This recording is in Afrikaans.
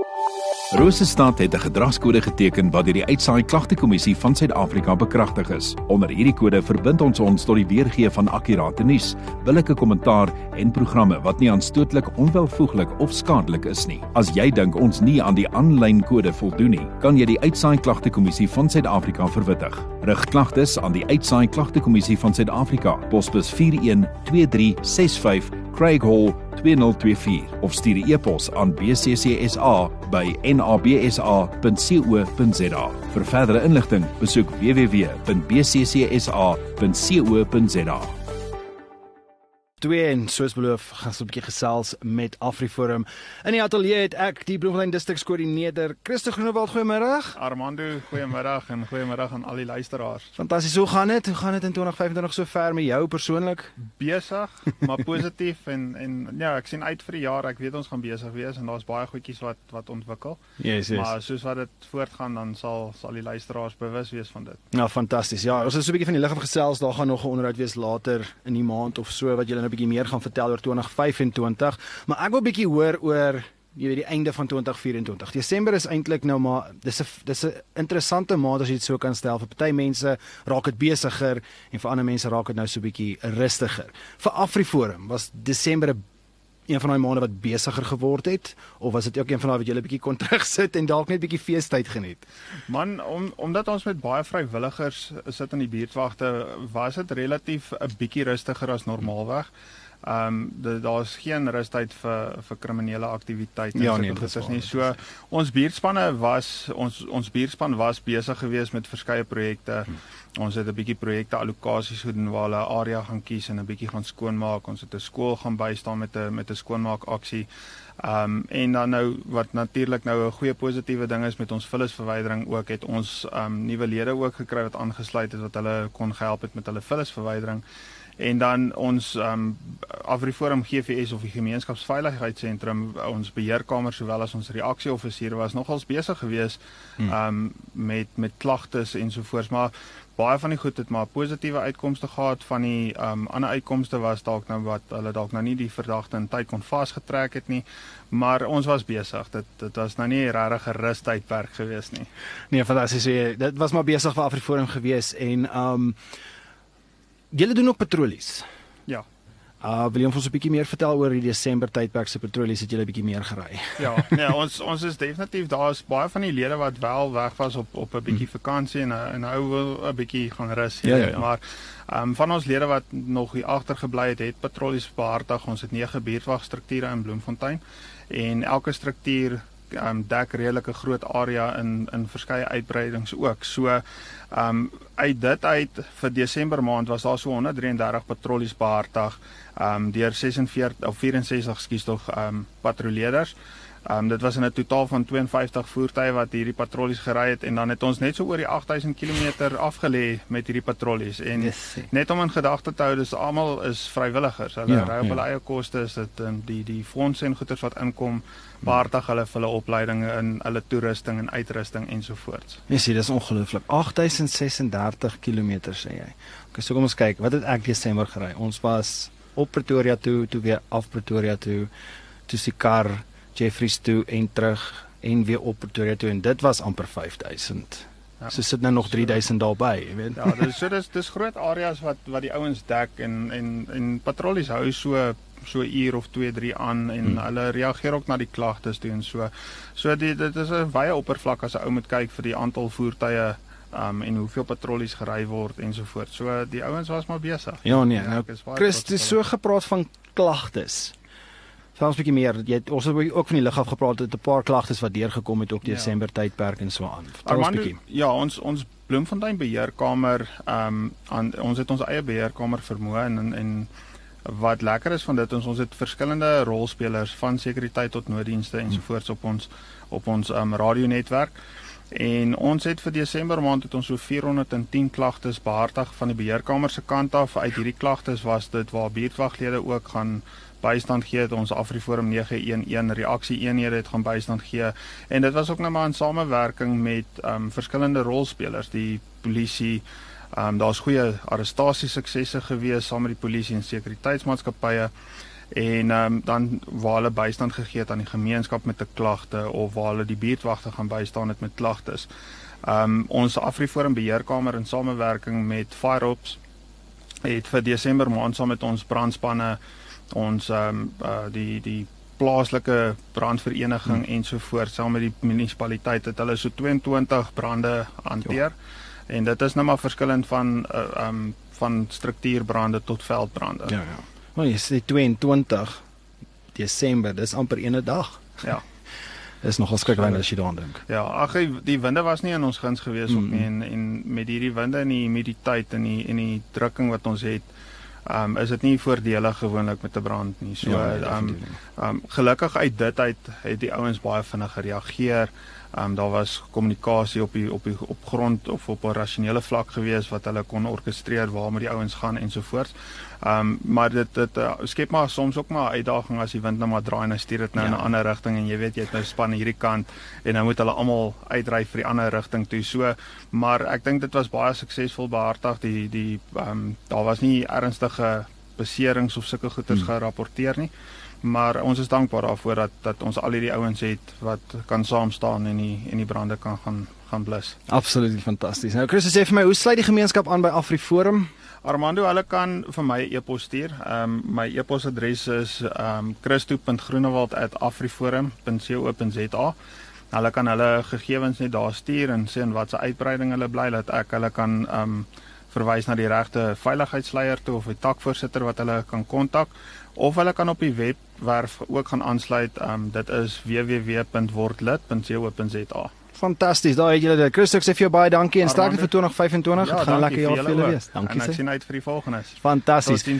Rosestad het 'n gedragskode geteken wat deur die Uitsaai Klagtekommissie van Suid-Afrika bekragtig is. Onder hierdie kode verbind ons tot die weergee van akkurate nuus, billike kommentaar en programme wat nie aanstootlik, onwelvoeglik of skadelik is nie. As jy dink ons nie aan die aanlyn kode voldoen nie, kan jy die Uitsaai Klagtekommissie van Suid-Afrika verwittig. Rig klagtes aan die Uitsaai Klagtekommissie van Suid-Afrika, posbus 412365 Craig Hall 2024 of stuur 'n e-pos aan bccsa@nabsa.co.za. Vir verdere inligting, besoek www.bccsa.co.za. En soos beloof, gaan ons 'n bietjie gesels met AfriForum. In die ateljee het ek die Bloemfontein distrikskoördineerder Christo Groenewald. Goeiemiddag. Armando, goeiemiddag en goeiemiddag aan al die luisteraars. Fantasties, hoe gaan dit? Hoe gaan dit in 2025 so ver met jou persoonlik? Besig, maar positief en ja, ek sien uit vir die jaar. Ek weet ons gaan besig wees en daar's baie goedjies wat ontwikkel. Yes. Maar soos wat dit voortgaan, dan sal die luisteraars bewus wees van dit. Nou, fantasties. Ja, ons het so 'n bietjie van die lig af gesels. Daar gaan nog 'n onderhoud wees later in die maand of so wat julle 'n bietjie meer gaan vertel oor 2025, maar ek wil 'n bietjie hoor oor die einde van 2024. Desember is eintlik nou maar dis 'n interessante maand as jy dit so kan stel. Vir party mense raak dit besiger en vir ander mense raak dit nou so 'n bietjie rustiger. Vir AfriForum was Desember een van daai maande wat besiger geword het, of was dit ook een van daai wat jy 'n bietjie kon terugsit en dalk net 'n bietjie feestyd geniet? Man, omdat ons met baie vrywilligers sit in die buurtwagte, was dit relatief 'n bietjie rustiger as normaalweg. Daar's geen rustyd vir kriminele aktiwiteite ja, nie. So ons buurtspan was besig geweest met verskeie projekte. Ons het 'n bietjie projekte allokasies gedoen waar hulle 'n area gaan kies en 'n bietjie gaan skoonmaak. Ons het 'n skool gaan bystaan met 'n skoonmaakaksie. En dan nou wat natuurlik nou 'n goeie positiewe ding is met ons vullisverwydering ook, het ons nuwe lede ook gekry wat aangesluit het wat hulle kon gehelp het met hulle vullisverwydering. En dan ons AfriForum GVS of die Gemeenskapsveiligheidssentrum, ons beheerkamer sowel as ons reaksieoffisiere was nogals besig geweest met klagtes ensovoorts, maar baie van die goed het maar positiewe uitkomste gehad. Van die ander uitkomste was dalk nou wat hulle dalk nou nie die verdagte in tyd kon vasgetrek het nie, maar ons was besig. Dit was nou nie regtig 'n rustydperk geweest nie. Nee, fantasties. Dit was maar besig vir AfriForum geweest en julle doen ook patrollies. Ja. Wil jy ons 'n bietjie meer vertel oor die Desember tydperk se patrollies? Het julle 'n bietjie meer gery? Ja, nee, ons is definitief, daar is baie van die lede wat wel weg was op 'n bietjie vakansie en nou wil 'n bietjie gaan rus. Ja. Maar van ons lede wat nog hier agtergebly het patrollies behartig. Ons het 9 buurtwagstrukture in Bloemfontein en elke struktuur dek redelik 'n groot area in verskeie uitbreidings ook. So uit dit uit vir Desember maand was daar so 133 patrollies behartig deur 64 patrolleerders. Dit was in 'n totaal van 52 voertuie wat hierdie patrollies gery het en dan het ons net so oor die 8000 km afgelê met hierdie patrollies en net om in gedagte te hou, dis almal is vrywilligers. Hulle ry op hulle eie koste, is dit die fondse en goederes wat inkom, behartig hulle vir hulle opleidinge in hulle toerusting en uitrusting ensovoorts. Jy sien, dis ongelooflik. 8036 km sê jy. Okay, so kom ons kyk, wat het ek Desember gery? Ons was op Pretoria toe weer af Pretoria toe Sikar, Jeffreys toe en terug en weer op Pretoria toe en dit was amper 5000. Ja, so sit nou nog 3000 daarby, jy weet. Ja, dis groot areas wat die ouens dek en patrollies hou so 'n uur of 2-3 aan en hulle reageer ook na die klagtes toe en so. So dit is 'n wye oppervlak as 'n ou moet kyk vir die aantal voertuie en hoeveel patrollies gery word ensovoort. So die ouens was maar besig. Ja nee, nou Chris, dis so gepraat van klagtes. Vir ons 'n bietjie meer, ons het ook van die lig af gepraat, het 'n paar klagtes wat deurgekom het ook Desember tydperk en so aan. Vertel ons 'n bietjie. Ja, ons Bloemfontein beheerkamer, ons het ons eie beheerkamer vermoë en wat lekker is van dit, ons het verskillende rolspelers van sekuriteit tot nooddienste ensovoorts op ons radionetwerk. En ons het vir Desember maand het ons so 410 klagtes behartig van die beheerkamer se kant af. Uit hierdie klagtes was dit waar buurtwaglede ook gaan bystand gee, het ons AfriForum 911 reaksie eenhede het gaan bystand gee. En dit was ook nou maar in samewerking met verskillende rolspelers, die polisie. Daar's goeie arrestasie suksesse gewees saam met die polisie en sekuriteitsmaatskappye. en dan waar hulle bystand gegee het aan die gemeenskap met 'n klagte of waar hulle die buurtwagte gaan bystaan het met klagtes. Ons AfriForum beheerkamer in samewerking met FireOps het vir Desember maand saam met ons brandspanne, ons die plaaslike brandvereniging ensovoorts saam met die munisipaliteit het hulle so 22 brande hanteer. En dit is nou maar verskillend van struktuurbrande tot veldbrande. Ja. Maar jy sê 22 Desember, dis amper 'n dag. Ja. Dis nogal skrikwekkend as jy daaraan dink. Ja, ag die winde was nie in ons guns gewees ook nie en met hierdie winde en die humiditeit en die drukking wat ons het, is dit nie voordelig gewoonlik met 'n brand nie. So gelukkig uit dit het die ouens baie vinnig gereageer. Daar was kommunikasie op grond of op 'n rasionele vlak gewees wat hulle kon orkestreer waar moet die ouens gaan ensovoorts. Maar dit skep maar soms ook maar 'n uitdaging as die wind nou maar draai en hy stuur dit nou in 'n ander rigting en jy weet jy het nou span hierdie kant en nou moet hulle almal uitry vir die ander rigting toe. So, maar ek dink dit was baie suksesvol behartig. Daar was nie ernstige beserings of sulke goeters gerapporteer nie. Maar ons is dankbaar daarvoor dat ons al hierdie ouens het wat kan saam staan en die brande kan gaan blus. Absoluut fantasties. Nou Chris, sê vir my, hoe sluit die gemeenskap aan by AfriForum? Armando, hulle kan vir my 'n e-pos stuur. My e-posadres is christo.groenewald@afriforum.co.za. Hulle kan hulle gegevens net daar stuur en sê in watter uitbreiding hulle bly, dat ek hulle kan verwys na die regte veiligheidsleier toe of die takvoorsitter wat hulle kan kontak. Of hulle kan op die webwerf ook gaan aansluit. Dit is www.wordlid.co.za. Fantasties, daar het julle dit. Chris, ek sê vir jou baie dankie en sterkte vir 2025. Dit gaan 'n lekker jaar vir julle wees. Dankie. En ek sien uit vir die volgende. Fantasties.